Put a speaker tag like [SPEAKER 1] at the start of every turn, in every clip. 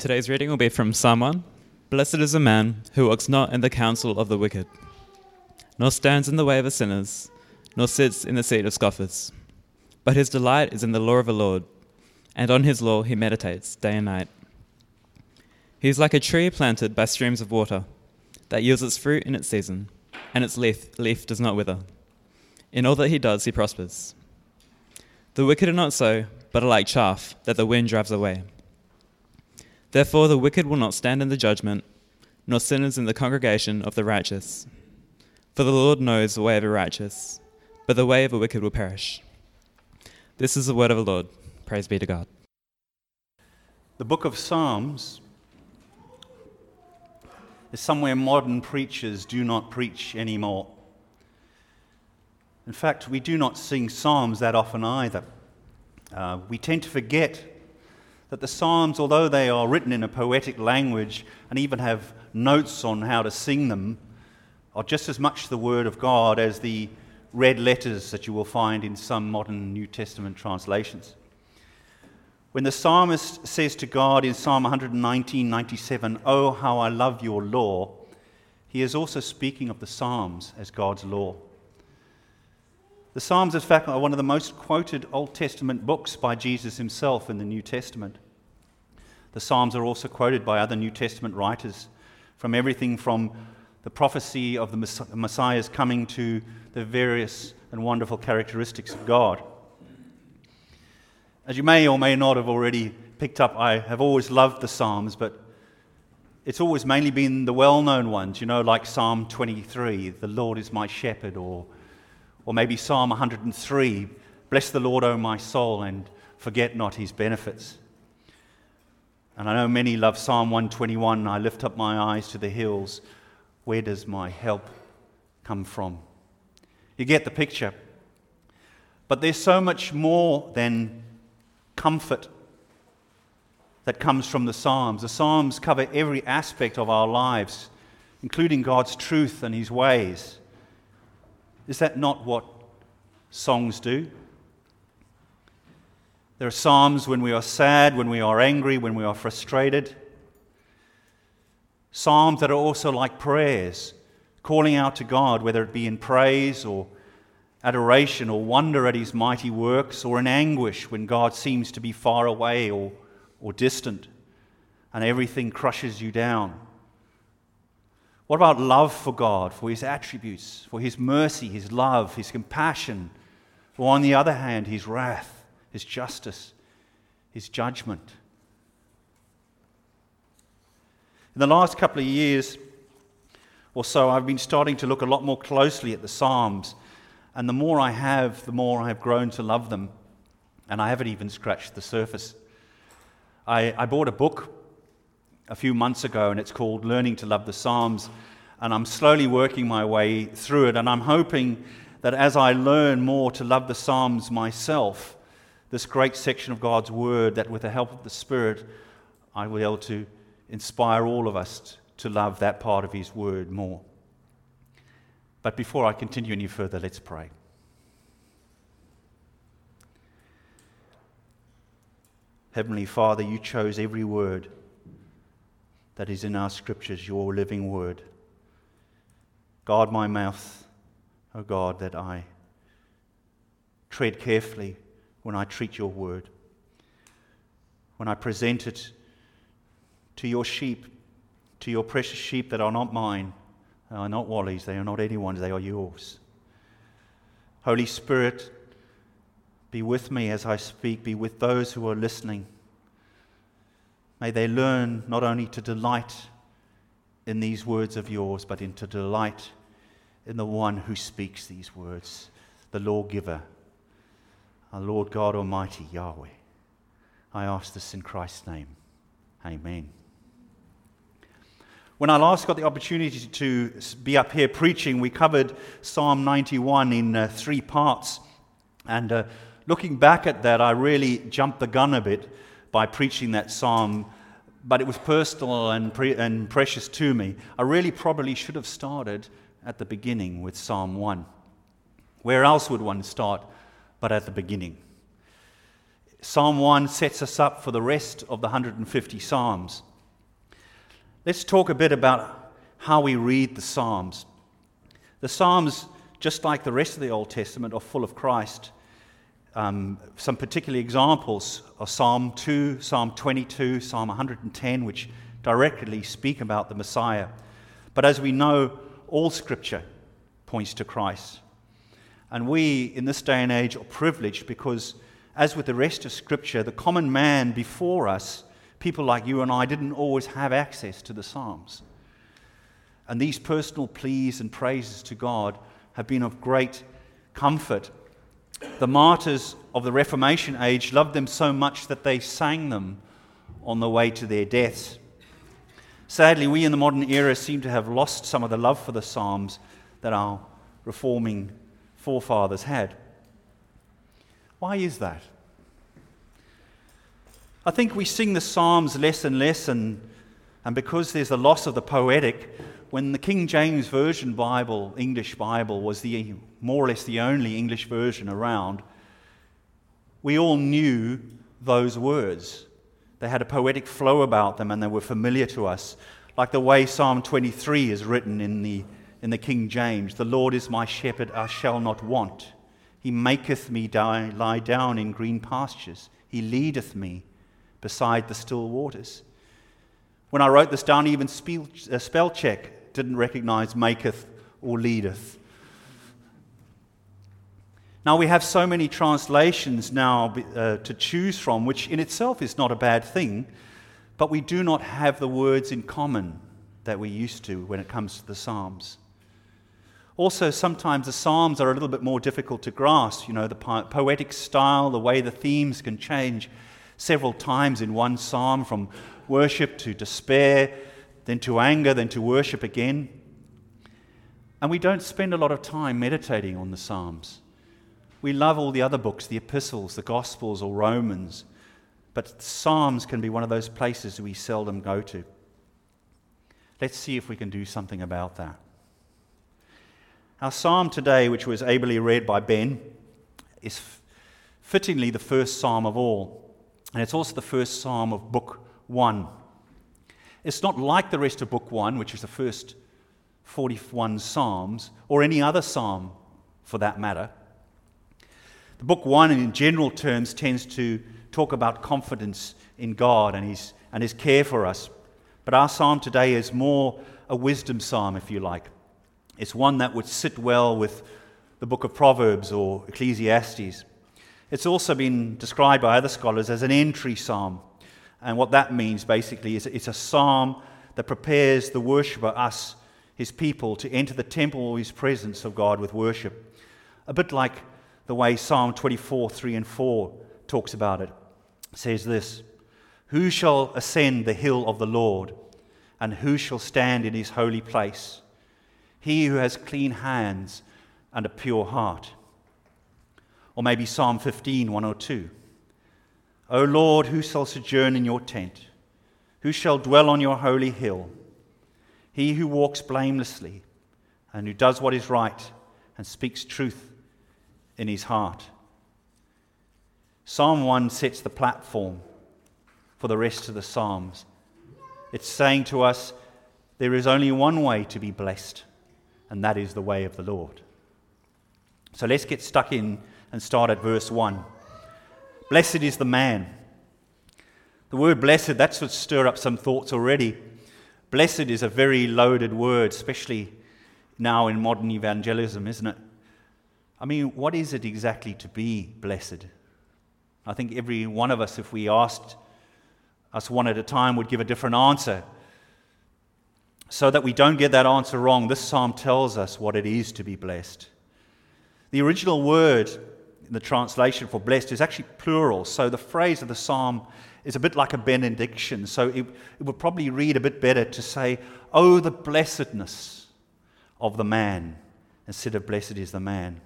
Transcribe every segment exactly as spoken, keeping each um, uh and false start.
[SPEAKER 1] Today's reading will be from Psalm one. Blessed is the man who walks not in the counsel of the wicked, nor stands in the way of sinners, nor sits in the seat of scoffers. But his delight is in the law of the Lord, and on his law he meditates day and night. He is like a tree planted by streams of water, that yields its fruit in its season, and its leaf, leaf does not wither. In all that he does he prospers. The wicked are not so, but are like chaff that the wind drives away. Therefore the wicked will not stand in the judgment, nor sinners in the congregation of the righteous. For the Lord knows the way of the righteous, but the way of the wicked will perish. This is the word of the Lord. Praise be to God.
[SPEAKER 2] The book of Psalms is somewhere modern preachers do not preach anymore. In fact, we do not sing psalms that often either. Uh, we tend to forget that the Psalms, although they are written in a poetic language and even have notes on how to sing them, are just as much the Word of God as the red letters that you will find in some modern New Testament translations. When the psalmist says to God in Psalm one nineteen ninety-seven, "Oh, how I love your law," he is also speaking of the Psalms as God's law. The Psalms, in fact, are one of the most quoted Old Testament books by Jesus himself in the New Testament. The Psalms are also quoted by other New Testament writers, from everything from the prophecy of the Messiah's coming to the various and wonderful characteristics of God. As you may or may not have already picked up, I have always loved the Psalms, but it's always mainly been the well-known ones, you know, like Psalm twenty-three, "The Lord is my shepherd," or Or maybe Psalm one hundred three, "Bless the Lord, O my soul, and forget not his benefits." And I know many love Psalm one twenty-one, "I lift up my eyes to the hills. Where does my help come from?" You get the picture. But there's so much more than comfort that comes from the Psalms. The Psalms cover every aspect of our lives, including God's truth and his ways. Is that not what songs do? There are psalms when we are sad, when we are angry, when we are frustrated. Psalms that are also like prayers, calling out to God, whether it be in praise or adoration or wonder at his mighty works, or in anguish when God seems to be far away or, or distant and everything crushes you down. What about love for God, for his attributes, for his mercy, his love, his compassion, or on the other hand, his wrath, his justice, his judgment? In the last couple of years or so, I've been starting to look a lot more closely at the Psalms, and the more I have, the more I have grown to love them, and I haven't even scratched the surface. I, I bought a book a few months ago, and it's called Learning to Love the Psalms, and I'm slowly working my way through it, and I'm hoping that as I learn more to love the Psalms myself, this great section of God's Word, that with the help of the Spirit, I will be able to inspire all of us to love that part of his Word more. But before I continue any further, let's pray. Heavenly Father, you chose every word that is in our scriptures, your living word. Guard my mouth, O God, that I tread carefully when I treat your word, when I present it to your sheep, to your precious sheep that are not mine, they are not Wally's, they are not anyone's, they are yours. Holy Spirit, be with me as I speak, be with those who are listening. May they learn not only to delight in these words of yours, but in to delight in the one who speaks these words, the lawgiver, our Lord God Almighty, Yahweh. I ask this in Christ's name. Amen. When I last got the opportunity to be up here preaching, we covered Psalm ninety-one in uh, three parts. And uh, looking back at that, I really jumped the gun a bit by preaching that psalm, but it was personal and, pre- and precious to me. I really probably should have started at the beginning with Psalm one. Where else would one start but at the beginning? Psalm one sets us up for the rest of the one hundred fifty Psalms. Let's talk a bit about how we read the Psalms. The Psalms, just like the rest of the Old Testament, are full of Christ. Um, some particular examples are Psalm two, Psalm twenty-two, Psalm one hundred ten, which directly speak about the Messiah. But as we know, all Scripture points to Christ. And we, in this day and age, are privileged because, as with the rest of Scripture, the common man before us, people like you and I, didn't always have access to the Psalms. And these personal pleas and praises to God have been of great comfort. The martyrs of the Reformation age loved them so much that they sang them on the way to their deaths. Sadly, we in the modern era seem to have lost some of the love for the Psalms that our reforming forefathers had. Why is that? I think we sing the Psalms less and less, and, and because there's the loss of the poetic, when the King James Version Bible, English Bible, was the more or less the only English version around, we all knew those words. They had a poetic flow about them and they were familiar to us, like the way Psalm twenty-three is written in the, in the King James. The Lord is my shepherd, I shall not want. He maketh me die, lie down in green pastures. He leadeth me beside the still waters. When I wrote this down, even spell, uh, spell check didn't recognize maketh or leadeth. Now we have so many translations now uh, to choose from, which in itself is not a bad thing, but we do not have the words in common that we used to when it comes to the Psalms. Also, sometimes the Psalms are a little bit more difficult to grasp. You know, the po- poetic style, the way the themes can change several times in one psalm, from worship to despair, then to anger, then to worship again. And we don't spend a lot of time meditating on the Psalms. We love all the other books, the epistles, the Gospels, or Romans, but Psalms can be one of those places we seldom go to. Let's see if we can do something about that. Our psalm today, which was ably read by Ben, is fittingly the first psalm of all. And it's also the first psalm of Book One. It's not like the rest of Book One, which is the first forty-one psalms, or any other psalm for that matter. The Book One, in general terms, tends to talk about confidence in God and His and His care for us. But our psalm today is more a wisdom psalm, if you like. It's one that would sit well with the book of Proverbs or Ecclesiastes. It's also been described by other scholars as an entry psalm. And what that means basically is it's a psalm that prepares the worshipper, us, His people, to enter the temple or His presence of God with worship. A bit like the way Psalm twenty-four, three and four talks about it. It says this: Who shall ascend the hill of the Lord, and who shall stand in His holy place? He who has clean hands and a pure heart. Or maybe Psalm fifteen, one or two. O Lord, who shall sojourn in your tent? Who shall dwell on your holy hill? He who walks blamelessly and who does what is right and speaks truth in his heart. Psalm one sets the platform for the rest of the Psalms. It's saying to us, there is only one way to be blessed, and that is the way of the Lord. So let's get stuck in and start at verse one. Blessed is the man. The word blessed, that's what stirred up some thoughts already. Blessed is a very loaded word, especially now in modern evangelism, isn't it? I mean, what is it exactly to be blessed? I think every one of us, if we asked us one at a time, would give a different answer. So that we don't get that answer wrong, this psalm tells us what it is to be blessed. The original word in the translation for blessed is actually plural, so the phrase of the psalm is a bit like a benediction. So it, it would probably read a bit better to say, oh, the blessedness of the man, instead of blessed is the man.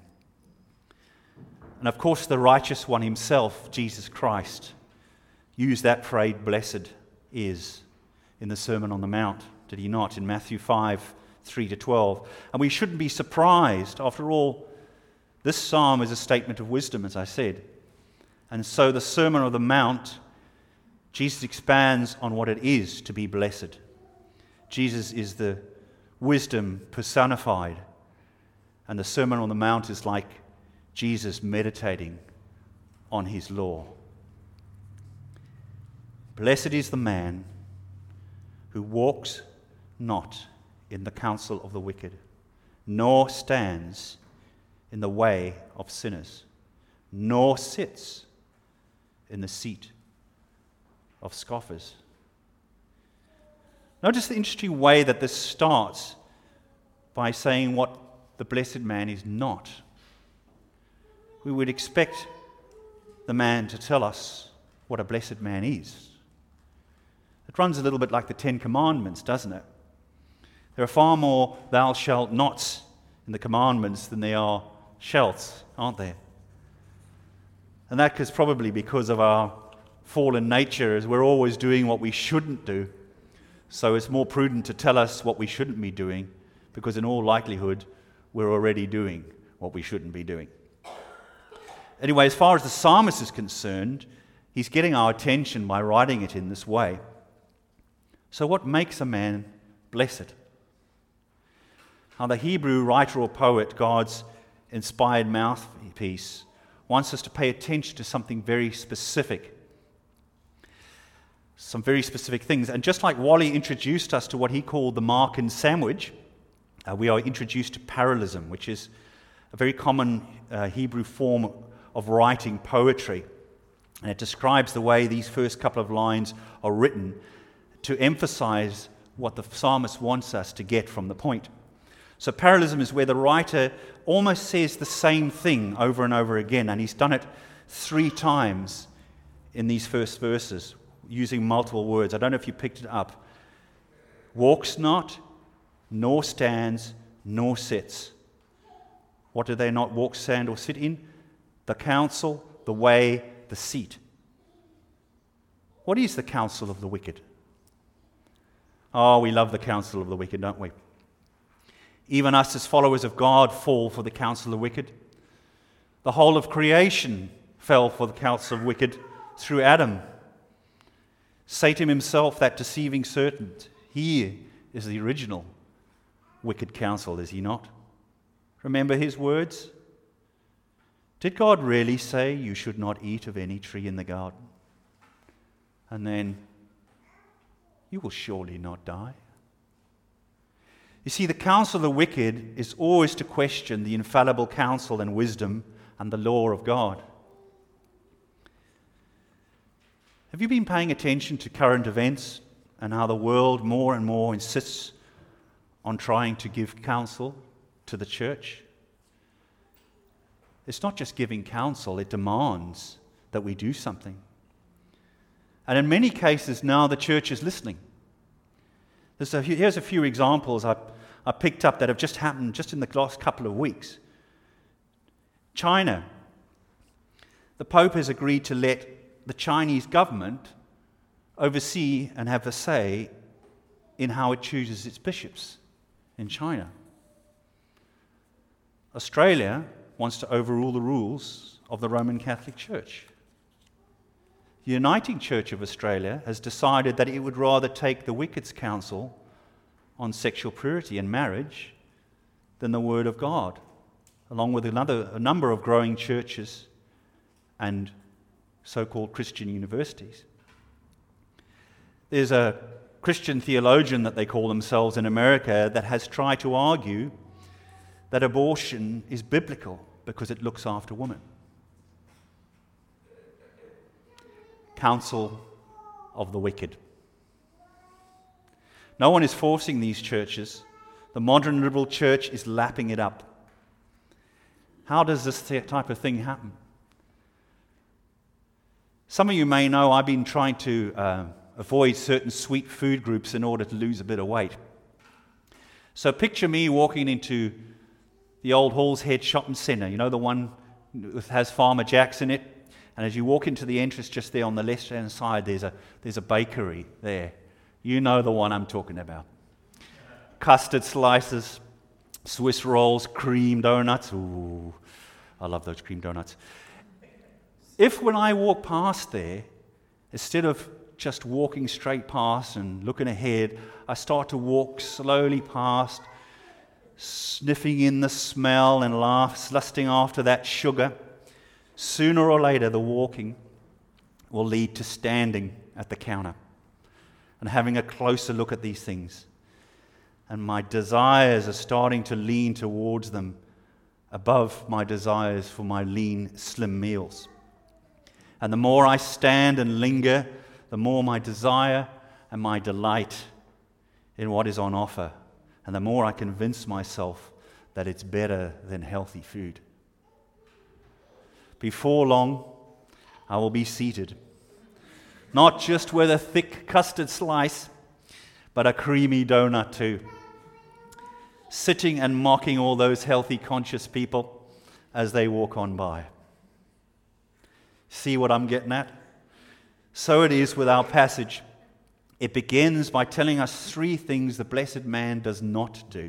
[SPEAKER 2] And of course, the righteous one himself, Jesus Christ, used that phrase, blessed is, in the Sermon on the Mount, did he not, in Matthew five, three to twelve. And we shouldn't be surprised. After all, this psalm is a statement of wisdom, as I said. And so the Sermon on the Mount, Jesus expands on what it is to be blessed. Jesus is the wisdom personified, and the Sermon on the Mount is like Jesus meditating on his law. Blessed is the man who walks not in the counsel of the wicked, nor stands in the way of sinners, nor sits in the seat of scoffers. Notice the interesting way that this starts by saying what the blessed man is not. We would expect the man to tell us what a blessed man is. It runs a little bit like the Ten Commandments, doesn't it? There are far more thou shalt nots in the commandments than there are shalts, aren't there? And that is probably because of our fallen nature, as we're always doing what we shouldn't do. So it's more prudent to tell us what we shouldn't be doing, because in all likelihood, we're already doing what we shouldn't be doing. Anyway, as far as the psalmist is concerned, he's getting our attention by writing it in this way. So what makes a man blessed? Now, the Hebrew writer or poet, God's inspired mouthpiece, wants us to pay attention to something very specific. Some very specific things. And just like Wally introduced us to what he called the Markan sandwich, uh, we are introduced to parallelism, which is a very common uh, Hebrew form of writing poetry. And it describes the way these first couple of lines are written to emphasize what the psalmist wants us to get from the point. So parallelism is where the writer almost says the same thing over and over again, and he's done it three times in these first verses, using multiple words. I don't know if you picked it up. Walks not, nor stands, nor sits. What do they not walk, stand, or sit in? The counsel, the way, the seat. What is the counsel of the wicked? Oh, we love the counsel of the wicked, don't we? Even us as followers of God fall for the counsel of the wicked. The whole of creation fell for the counsel of the wicked through Adam. Satan himself, that deceiving serpent, he is the original wicked counsel, is he not? Remember his words? Did God really say you should not eat of any tree in the garden? And then, you will surely not die. You see, the counsel of the wicked is always to question the infallible counsel and wisdom and the law of God. Have you been paying attention to current events and how the world more and more insists on trying to give counsel to the church? It's not just giving counsel, it demands that we do something. And in many cases now the church is listening. There's a, here's a few examples I, I picked up that have just happened just in the last couple of weeks. China. The Pope has agreed to let the Chinese government oversee and have a say in how it chooses its bishops in China. Australia wants to overrule the rules of the Roman Catholic Church. The Uniting Church of Australia has decided that it would rather take the Wicked's counsel on sexual purity and marriage than the Word of God, along with another, a number of growing churches and so-called Christian universities. There's a Christian theologian that they call themselves in America that has tried to argue that abortion is biblical because it looks after women. Counsel of the wicked. No one is forcing these churches. The modern liberal church is lapping it up. How does this type of thing happen? Some of you may know I've been trying to uh, avoid certain sweet food groups in order to lose a bit of weight. So picture me walking into the old Hall's Head Shopping Centre, you know, the one that has Farmer Jack's in it. And as you walk into the entrance just there on the left-hand side, there's a, there's a bakery there. You know the one I'm talking about. Custard slices, Swiss rolls, cream donuts. Ooh, I love those cream donuts. If when I walk past there, instead of just walking straight past and looking ahead. I start to walk slowly past, sniffing in the smell and laughs, lusting after that sugar. Sooner or later, the walking will lead to standing at the counter and having a closer look at these things. And my desires are starting to lean towards them above my desires for my lean, slim meals. And the more I stand and linger, the more my desire and my delight in what is on offer, and the more I convince myself that it's better than healthy food. Before long, I will be seated, not just with a thick custard slice, but a creamy donut too, sitting and mocking all those healthy, conscious people as they walk on by. See what I'm getting at? So it is with our passage. It begins by telling us three things the blessed man does not do.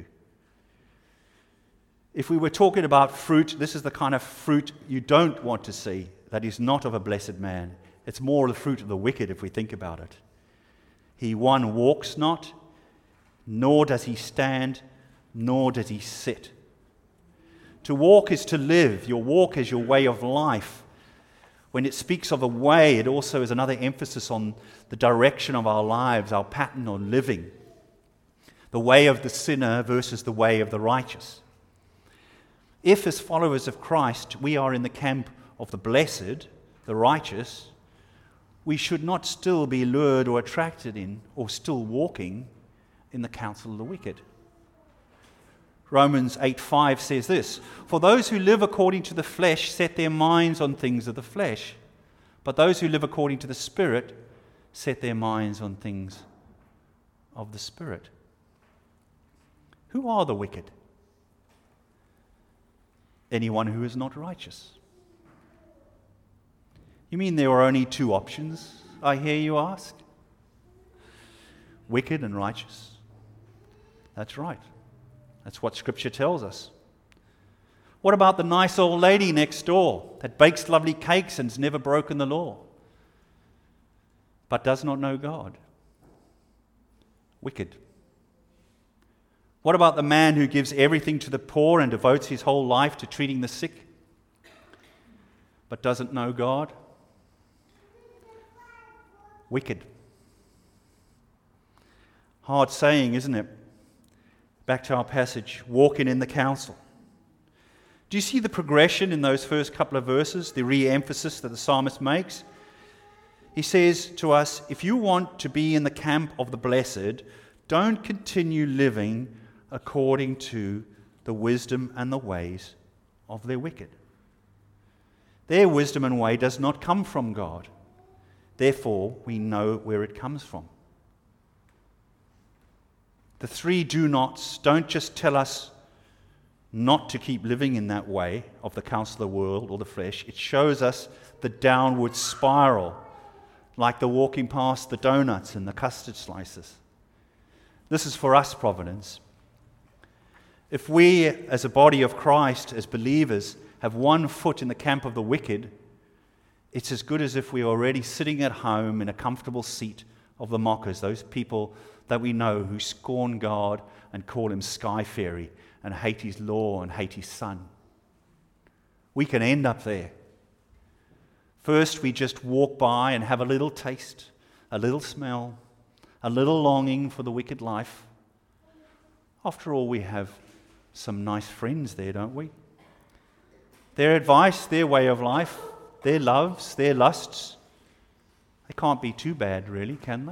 [SPEAKER 2] If we were talking about fruit, this is the kind of fruit you don't want to see, that is not of a blessed man. It's more the fruit of the wicked if we think about it. He, one, walks not, nor does he stand, nor does he sit. To walk is to live. Your walk is your way of life. When it speaks of a way, it also is another emphasis on the direction of our lives, our pattern of living. The way of the sinner versus the way of the righteous. If, as followers of Christ, we are in the camp of the blessed, the righteous, we should not still be lured or attracted in, or still walking in the counsel of the wicked. Romans eight five says this, "For those who live according to the flesh set their minds on things of the flesh, but those who live according to the Spirit set their minds on things of the Spirit." Who are the wicked? Anyone who is not righteous. You mean there are only two options, I hear you ask? Wicked and righteous. That's right. That's what Scripture tells us. What about the nice old lady next door that bakes lovely cakes and's never broken the law, but does not know God? Wicked. What about the man who gives everything to the poor and devotes his whole life to treating the sick, but doesn't know God? Wicked. Hard saying, isn't it? Back to our passage, walking in the counsel. Do you see the progression in those first couple of verses, the re-emphasis that the psalmist makes? He says to us, if you want to be in the camp of the blessed, don't continue living according to the wisdom and the ways of their wicked. Their wisdom and way does not come from God. Therefore, we know where it comes from. The three do nots don't just tell us not to keep living in that way of the counsel of the world or the flesh. It shows us the downward spiral, like the walking past the donuts and the custard slices. This is for us, Providence. If we, as a body of Christ, as believers, have one foot in the camp of the wicked, it's as good as if we are already sitting at home in a comfortable seat of the mockers, those people that we know who scorn God and call him sky fairy and hate his law and hate his son. We can end up there. First, we just walk by and have a little taste, a little smell, a little longing for the wicked life. After all, we have some nice friends there, don't we? Their advice, their way of life, their loves, their lusts, they can't be too bad, really, can they?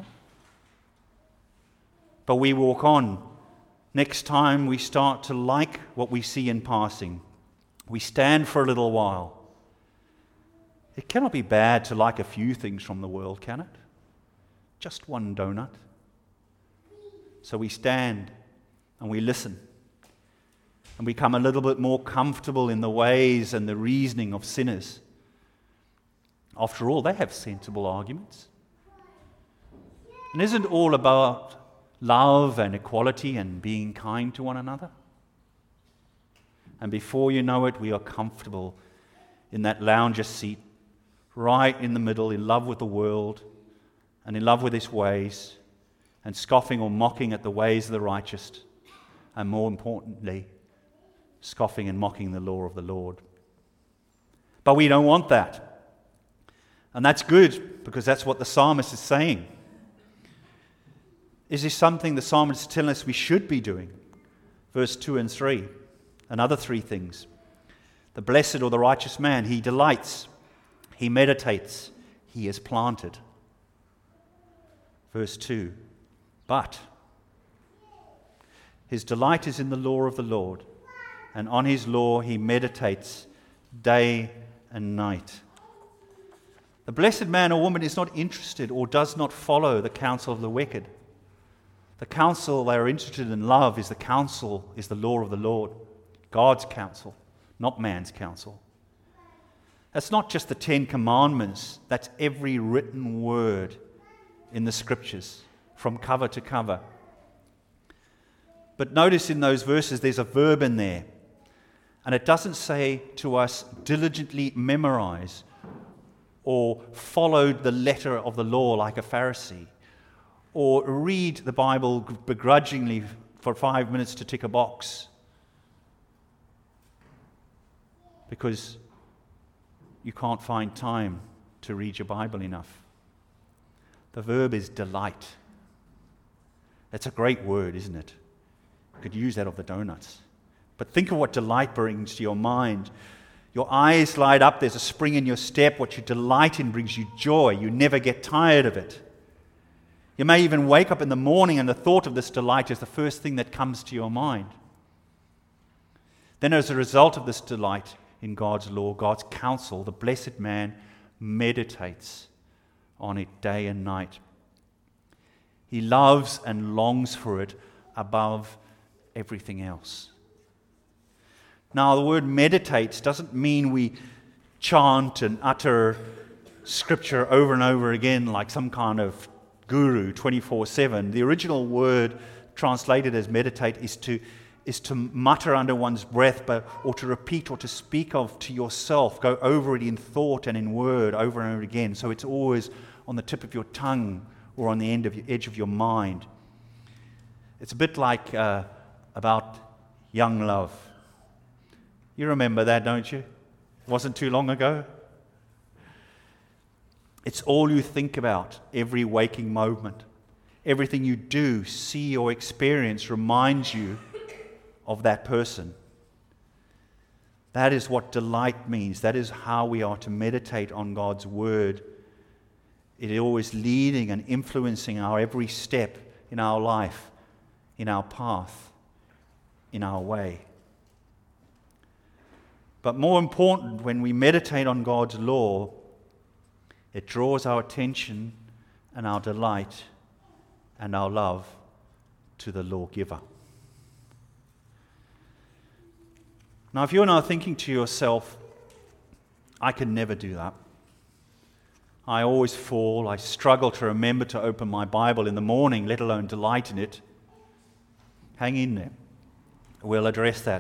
[SPEAKER 2] But we walk on. Next time we start to like what we see in passing. We stand for a little while. It cannot be bad to like a few things from the world, can it? Just one donut. So we stand and we listen. And become a little bit more comfortable in the ways and the reasoning of sinners. After all, they have sensible arguments. And isn't it all about love and equality and being kind to one another? And before you know it, we are comfortable in that lounger seat, right in the middle, in love with the world and in love with his ways, and scoffing or mocking at the ways of the righteous, and more importantly, scoffing and mocking the law of the Lord. But we don't want that. And that's good, because that's what the psalmist is saying. Is this something the psalmist is telling us we should be doing? Verse two and three, another three things. The blessed or the righteous man, he delights, he meditates, he is planted. Verse two, but his delight is in the law of the Lord, and on his law he meditates day and night. The blessed man or woman is not interested or does not follow the counsel of the wicked. The counsel they are interested in love is the counsel, is the law of the Lord, God's counsel, not man's counsel. That's not just the Ten Commandments, that's every written word in the Scriptures, from cover to cover. But notice in those verses there's a verb in there, and it doesn't say to us diligently memorize or followed the letter of the law like a Pharisee, or read the Bible begrudgingly for five minutes to tick a box, because you can't find time to read your Bible enough. The verb is delight. That's a great word, isn't it? You could use that of the donuts. But think of what delight brings to your mind. Your eyes light up, there's a spring in your step. What you delight in brings you joy. You never get tired of it. You may even wake up in the morning and the thought of this delight is the first thing that comes to your mind. Then as a result of this delight in God's law, God's counsel, the blessed man meditates on it day and night. He loves and longs for it above everything else. Now, the word meditates doesn't mean we chant and utter scripture over and over again like some kind of guru twenty-four seven. The original word translated as meditate is to is to mutter under one's breath, but or to repeat or to speak of to yourself. Go over it in thought and in word over and over again. So it's always on the tip of your tongue or on the end of your edge of your mind. It's a bit like uh, about young love. You remember that, don't you? It wasn't too long ago. It's all you think about every waking moment. Everything you do, see, or experience reminds you of that person. That is what delight means. That is how we are to meditate on God's word. It is always leading and influencing our every step in our life, in our path, in our way. But more important, when we meditate on God's law, it draws our attention and our delight and our love to the lawgiver. Now, if you're now thinking to yourself, I can never do that. I always fall. I struggle to remember to open my Bible in the morning, let alone delight in it. Hang in there. We'll address that.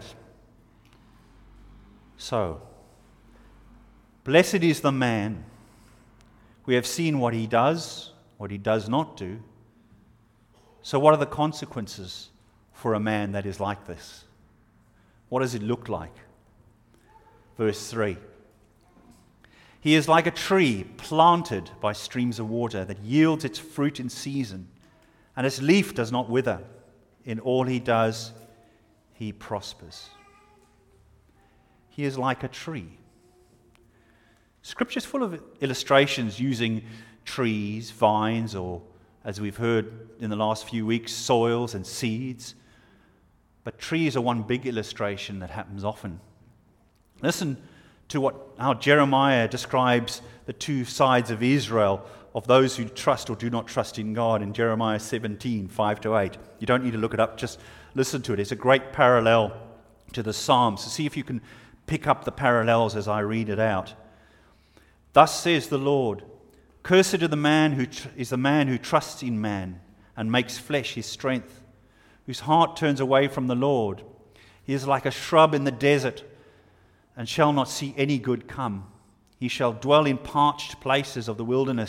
[SPEAKER 2] So, blessed is the man. We have seen what he does, what he does not do. So what are the consequences for a man that is like this? What does it look like? Verse three. He is like a tree planted by streams of water that yields its fruit in season, and its leaf does not wither. In all he does, he prospers. He is like a tree. Scripture is full of illustrations using trees, vines, or, as we've heard in the last few weeks, soils and seeds. But trees are one big illustration that happens often. Listen to what how Jeremiah describes the two sides of Israel, of those who trust or do not trust in God, in Jeremiah seventeen, five to eight. You don't need to look it up, just listen to it. It's a great parallel to the Psalms. So see if you can pick up the parallels as I read it out. Thus says the Lord, cursed is the man who tr- is the man who trusts in man and makes flesh his strength, whose heart turns away from the Lord. He is like a shrub in the desert and shall not see any good come. He shall dwell in parched places of the wilderness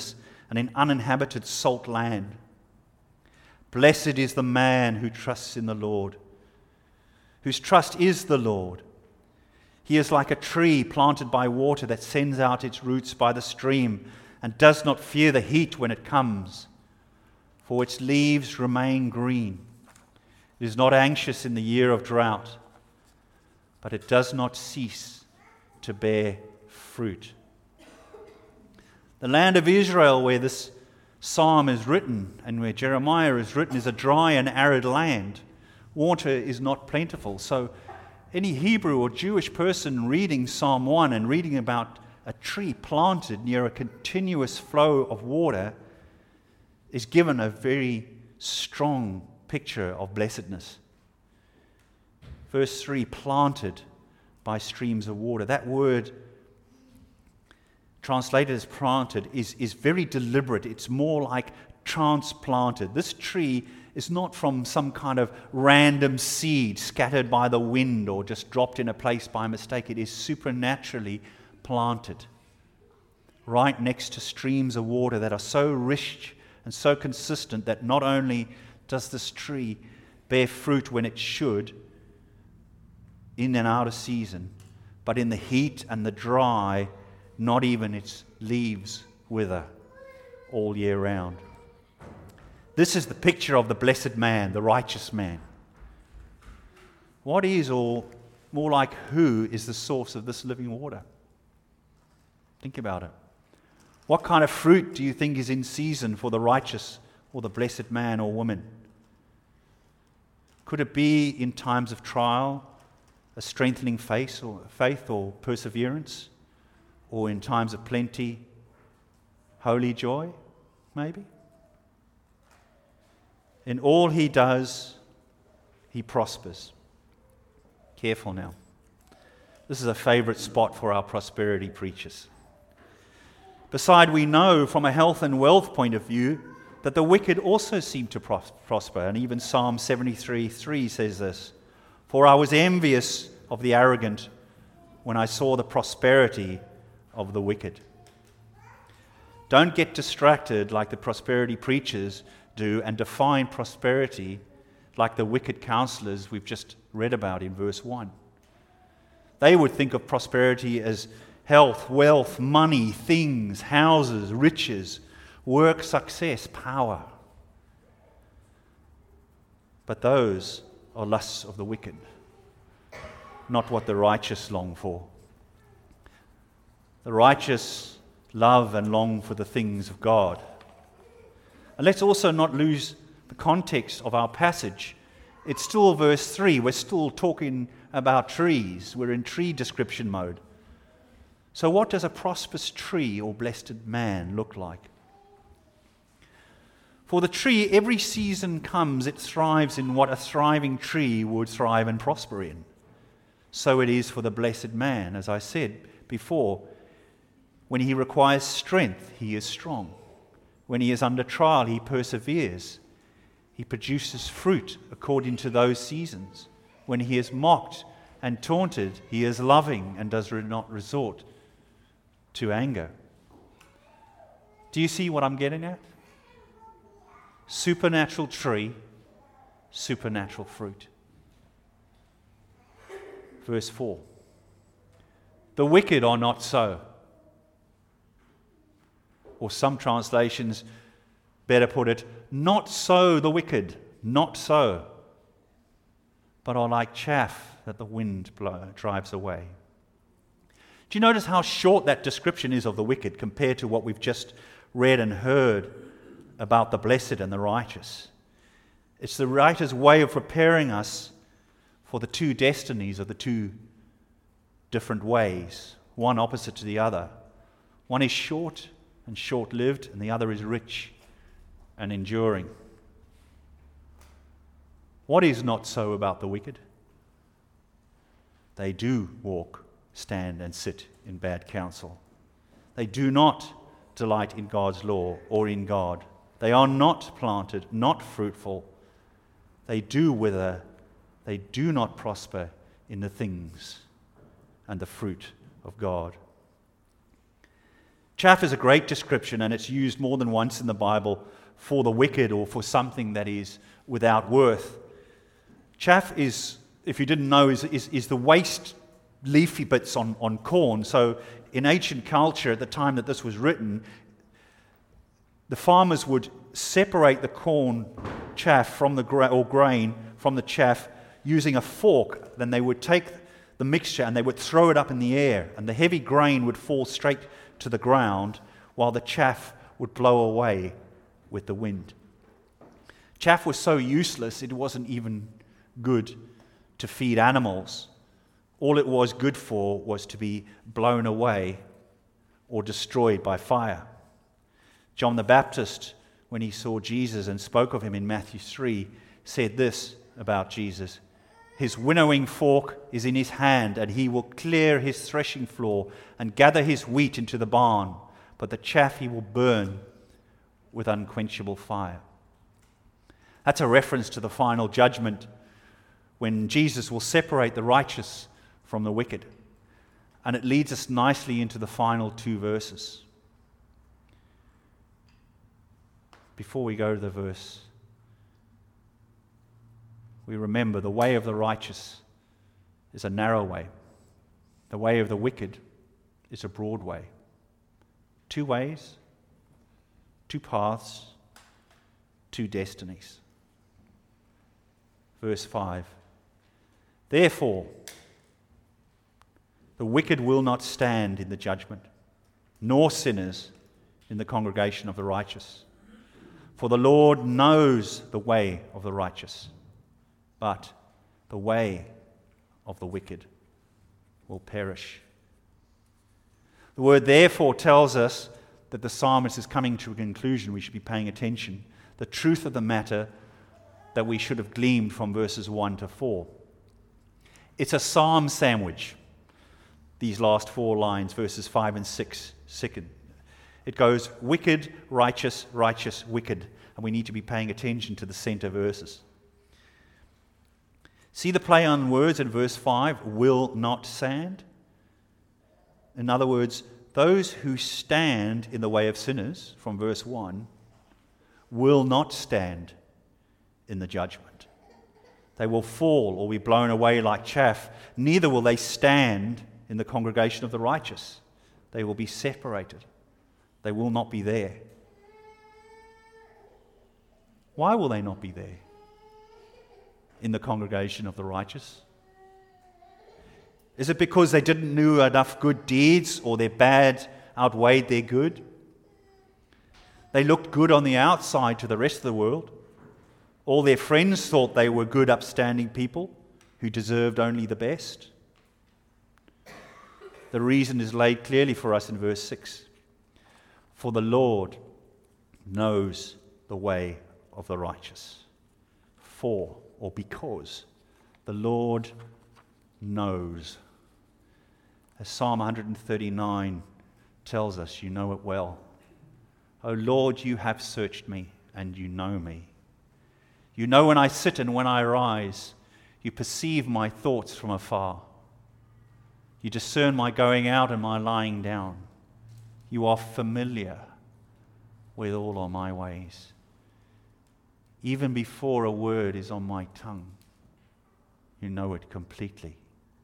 [SPEAKER 2] and in uninhabited salt land. Blessed is the man who trusts in the Lord, whose trust is the Lord. He is like a tree planted by water that sends out its roots by the stream and does not fear the heat when it comes, for its leaves remain green. It is not anxious in the year of drought, but it does not cease to bear fruit. The land of Israel, where this psalm is written and where Jeremiah is written, is a dry and arid land. Water is not plentiful. So any Hebrew or Jewish person reading Psalm one and reading about a tree planted near a continuous flow of water is given a very strong picture of blessedness. Verse three, planted by streams of water. That word translated as planted is, is very deliberate. It's more like transplanted. This tree is not from some kind of random seed scattered by the wind or just dropped in a place by mistake. It is supernaturally planted right next to streams of water that are so rich and so consistent that not only does this tree bear fruit when it should, in and out of season, but in the heat and the dry, not even its leaves wither all year round. This is the picture of the blessed man, the righteous man. What is, or more like who, is the source of this living water? Think about it. What kind of fruit do you think is in season for the righteous or the blessed man or woman? Could it be in times of trial, a strengthening faith or faith or perseverance? Or in times of plenty, holy joy, maybe? In all he does, he prospers. Careful now. This is a favorite spot for our prosperity preachers. Beside, we know from a health and wealth point of view that the wicked also seem to pros- prosper. And even Psalm seventy-three three says this, "For I was envious of the arrogant when I saw the prosperity of the wicked." Don't get distracted like the prosperity preachers do and define prosperity like the wicked counselors we've just read about in verse one. They would think of prosperity as health, wealth, money, things, houses, riches, work, success, power. But those are lusts of the wicked, not what the righteous long for. The righteous love and long for the things of God. And let's also not lose the context of our passage. It's still verse three. We're still talking about trees. We're in tree description mode. So what does a prosperous tree or blessed man look like? For the tree, every season comes, it thrives in what a thriving tree would thrive and prosper in. So it is for the blessed man, as I said before. When he requires strength, he is strong. When he is under trial, he perseveres. He produces fruit according to those seasons. When he is mocked and taunted, he is loving and does not resort to anger. Do you see what I'm getting at? Supernatural tree, supernatural fruit. Verse four. The wicked are not so. Or some translations better put it, not so the wicked, not so, but are like chaff that the wind blow, drives away. Do you notice how short that description is of the wicked compared to what we've just read and heard about the blessed and the righteous? It's the writer's way of preparing us for the two destinies of the two different ways, one opposite to the other. One is short and short-lived, and the other is rich and enduring. What is not so about the wicked? They do walk, stand, and sit in bad counsel. They do not delight in God's law or in God. They are not planted, not fruitful. They do wither. They do not prosper in the things and the fruit of God. Chaff is a great description, and it's used more than once in the Bible for the wicked or for something that is without worth. Chaff is, if you didn't know, is, is, is the waste leafy bits on, on corn. So in ancient culture, at the time that this was written, the farmers would separate the corn chaff from the gra- or grain from the chaff using a fork. Then they would take the mixture and they would throw it up in the air, and the heavy grain would fall straight to the ground while the chaff would blow away with the wind. Chaff was so useless it wasn't even good to feed animals. All it was good for was to be blown away or destroyed by fire. John the Baptist, when he saw Jesus and spoke of him in Matthew three, said this about Jesus: "His winnowing fork is in his hand, and he will clear his threshing floor and gather his wheat into the barn, but the chaff he will burn with unquenchable fire." That's a reference to the final judgment, when Jesus will separate the righteous from the wicked. And it leads us nicely into the final two verses. Before we go to the verse, we remember the way of the righteous is a narrow way. The way of the wicked is a broad way. Two ways, two paths, two destinies. Verse five. Therefore, the wicked will not stand in the judgment, nor sinners in the congregation of the righteous. For the Lord knows the way of the righteous, but the way of the wicked will perish. The word therefore tells us that the psalmist is coming to a conclusion. We should be paying attention. The truth of the matter that we should have gleaned from verses one to four. It's a psalm sandwich, these last four lines, verses five and six. Second. It goes wicked, righteous, righteous, wicked. And we need to be paying attention to the center verses. See the play on words in verse five, will not stand? In other words, those who stand in the way of sinners, from verse one, will not stand in the judgment. They will fall or be blown away like chaff. Neither will they stand in the congregation of the righteous. They will be separated. They will not be there. Why will they not be there in the congregation of the righteous? Is it because they didn't do enough good deeds, or their bad outweighed their good? They looked good on the outside to the rest of the world. All their friends thought they were good, upstanding people who deserved only the best. The reason is laid clearly for us in verse six. For the Lord knows the way of the righteous. For, or because, the Lord knows. As Psalm one thirty-nine tells us, you know it well. O Lord, you have searched me, and you know me. You know when I sit and when I rise. You perceive my thoughts from afar. You discern my going out and my lying down. You are familiar with all of my ways. Even before a word is on my tongue, you know it completely.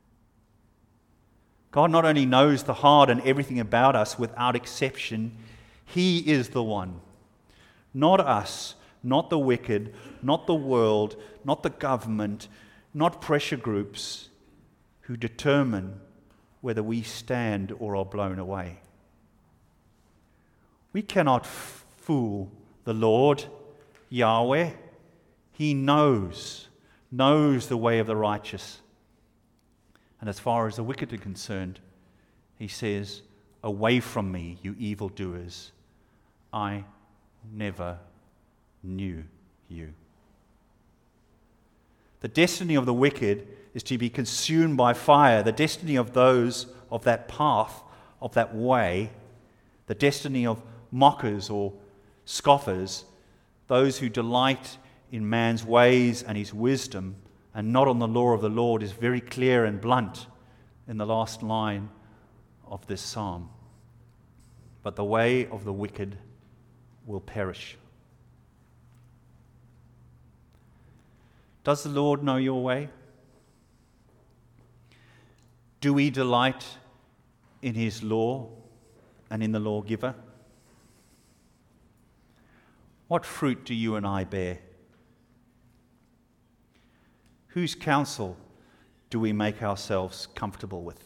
[SPEAKER 2] God not only knows the heart and everything about us without exception, He is the one, not us, not the wicked, not the world, not the government, not pressure groups, who determine whether we stand or are blown away. We cannot f- fool the Lord, Yahweh. He knows, knows the way of the righteous. And as far as the wicked are concerned, He says, away from me, you evildoers. I never knew you. The destiny of the wicked is to be consumed by fire. The destiny of those of that path, of that way, the destiny of mockers or scoffers, those who delight in man's ways and his wisdom and not on the law of the Lord, is very clear and blunt in the last line of this psalm. but the way of the wicked will perish. Does the Lord know your way? Do we delight in his law and in the lawgiver? What fruit do you and I bear? Whose counsel do we make ourselves comfortable with?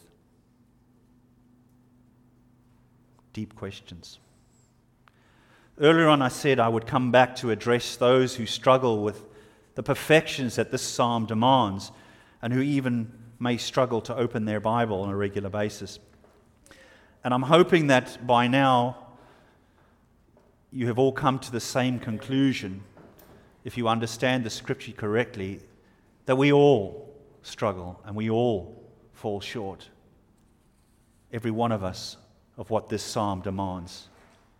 [SPEAKER 2] Deep questions. Earlier on I said I would come back to address those who struggle with the perfections that this psalm demands and who even may struggle to open their Bible on a regular basis. And I'm hoping that by now you have all come to the same conclusion, if you understand the scripture correctly, that we all struggle and we all fall short, every one of us, of what this psalm demands.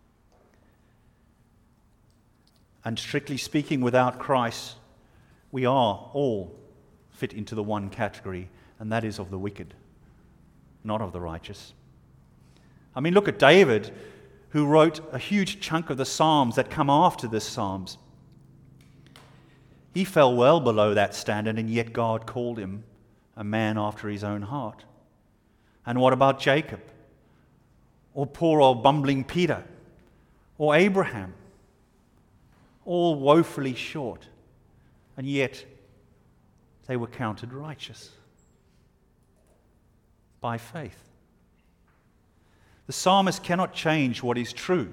[SPEAKER 2] And strictly speaking, without Christ, we are all fit into the one category, and that is of the wicked, not of the righteous. I mean, look at David, who wrote a huge chunk of the Psalms that come after this Psalms. He fell well below that standard, and yet God called him a man after his own heart. And what about Jacob? Or poor old bumbling Peter? Or Abraham? All woefully short, and yet they were counted righteous by faith. The psalmist cannot change what is true.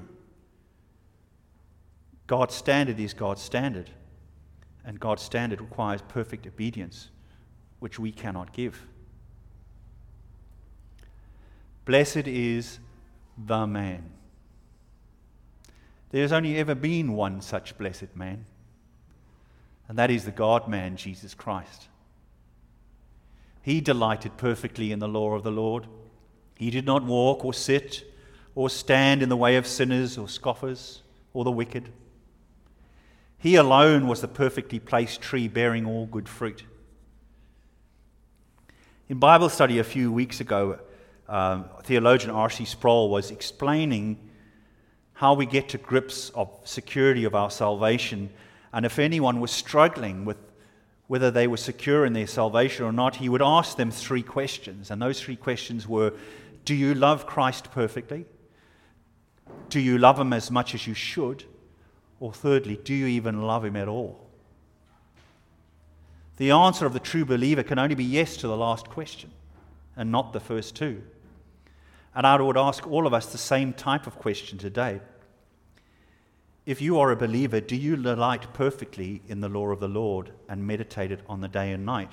[SPEAKER 2] God's standard is God's standard, and God's standard requires perfect obedience, which we cannot give. Blessed is the man. There has only ever been one such blessed man, and that is the God-man, Jesus Christ. He delighted perfectly in the law of the Lord. He did not walk or sit or stand in the way of sinners or scoffers or the wicked. He alone was the perfectly placed tree bearing all good fruit. In Bible study a few weeks ago, um, theologian R C Sproul was explaining how we get to grips of security of our salvation, and if anyone was struggling with whether they were secure in their salvation or not, he would ask them three questions, and those three questions were: do you love Christ perfectly? Do you love him as much as you should? Or thirdly, do you even love him at all? The answer of the true believer can only be yes to the last question, and not the first two. And I would ask all of us the same type of question today. If you are a believer, do you delight perfectly in the law of the Lord and meditate it on the day and night?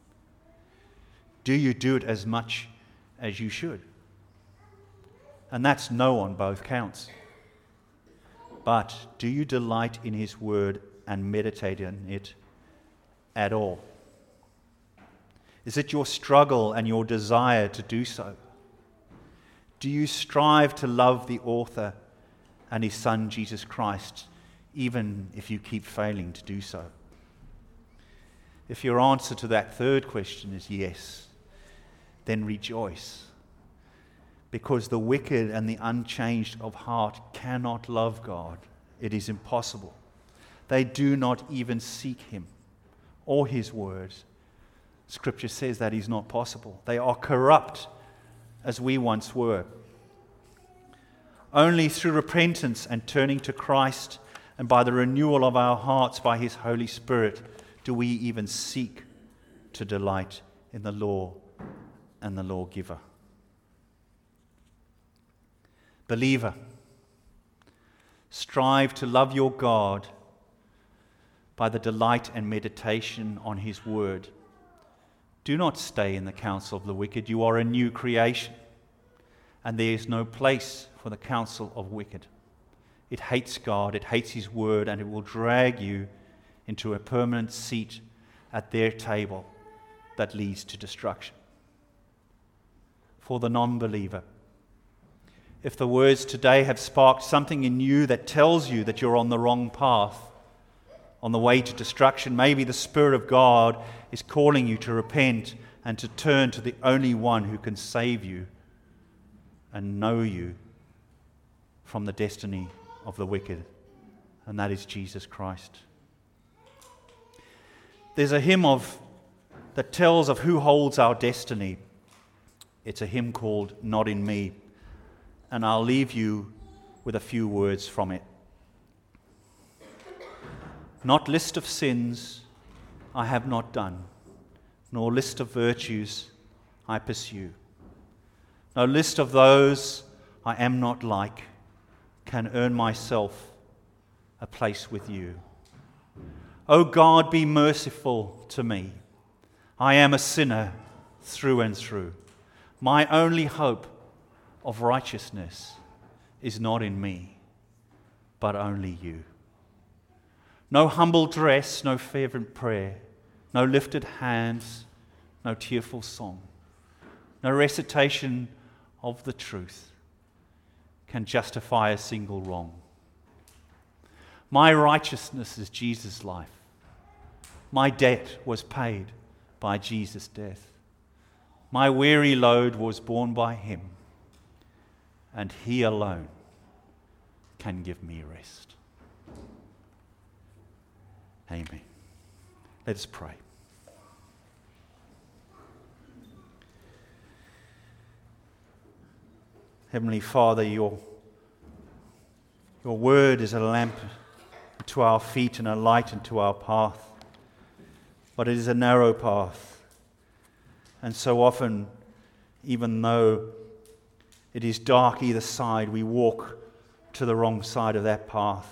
[SPEAKER 2] Do you do it as much as you should? And that's no on both counts. But do you delight in his word and meditate on it at all? Is it your struggle and your desire to do so? Do you strive to love the author and his Son, Jesus Christ, even if you keep failing to do so? If your answer to that third question is yes, then rejoice, because the wicked and the unchanged of heart cannot love God. It is impossible. They do not even seek him or his words. Scripture says that is not possible. They are corrupt as we once were. Only through repentance and turning to Christ, and by the renewal of our hearts by his Holy Spirit, do we even seek to delight in the law and the lawgiver. Believer, strive to love your God by the delight and meditation on his word. Do not stay in the counsel of the wicked. You are a new creation, and there is no place for the counsel of wicked. It hates God, it hates his word, and it will drag you into a permanent seat at their table that leads to destruction. For the non-believer, if the words today have sparked something in you that tells you that you're on the wrong path, on the way to destruction, maybe the Spirit of God is calling you to repent and to turn to the only one who can save you and know you from the destiny of the wicked, and that is Jesus Christ. There's a hymn of that tells of who holds our destiny. It's a hymn called Not in Me, and I'll leave you with a few words from it. Not list of sins I have not done, nor list of virtues I pursue. No list of those I am not like can earn myself a place with you. O God, be merciful to me. I am a sinner through and through. My only hope of righteousness is not in me, but only you. No humble dress, no fervent prayer, no lifted hands, no tearful song, no recitation of the truth can justify a single wrong. My righteousness is Jesus' life. My debt was paid by Jesus' death. My weary load was borne by him, and he alone can give me rest. Amen. Let us pray. Heavenly Father, your, your word is a lamp to our feet and a light unto our path. But it is a narrow path. And so often, even though it is dark either side, we walk to the wrong side of that path.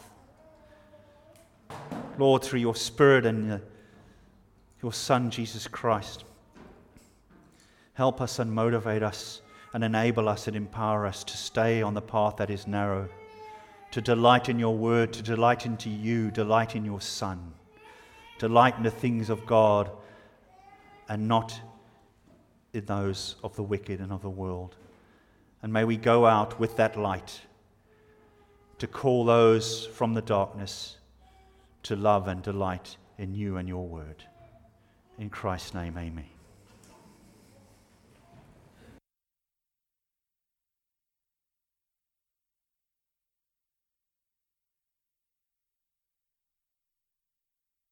[SPEAKER 2] Lord, through your Spirit and uh, your Son, Jesus Christ, help us and motivate us and enable us and empower us to stay on the path that is narrow, to delight in your word, to delight into you, delight in your Son, delight in the things of God and not in those of the wicked and of the world. And may we go out with that light to call those from the darkness to love and delight in you and your word. In Christ's name, amen.